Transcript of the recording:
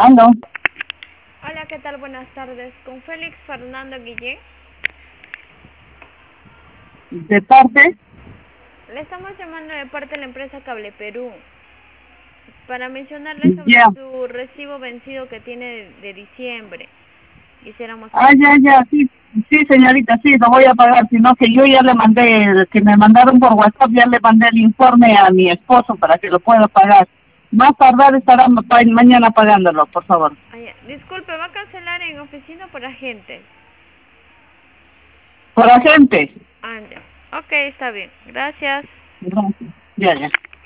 Aló, Hola, ¿qué tal? Buenas tardes. Con Félix Fernando Guillén. ¿de parte? Le estamos llamando de parte de la empresa Cable Perú para mencionarle sobre Ya. su recibo vencido que tiene de diciembre. Quisiéramos Ah, saber. ya, sí, sí, señorita, sí, lo voy a pagar, sino que yo ya le mandé, que me mandaron por WhatsApp, ya le mandé el informe a mi esposo para que lo pueda pagar. Más tardar estará mañana pagándolo, por favor. Disculpe, ¿va a cancelar en oficina por agente? Por agente. Ah, ya. Ok, está bien. Gracias. Gracias. Ya.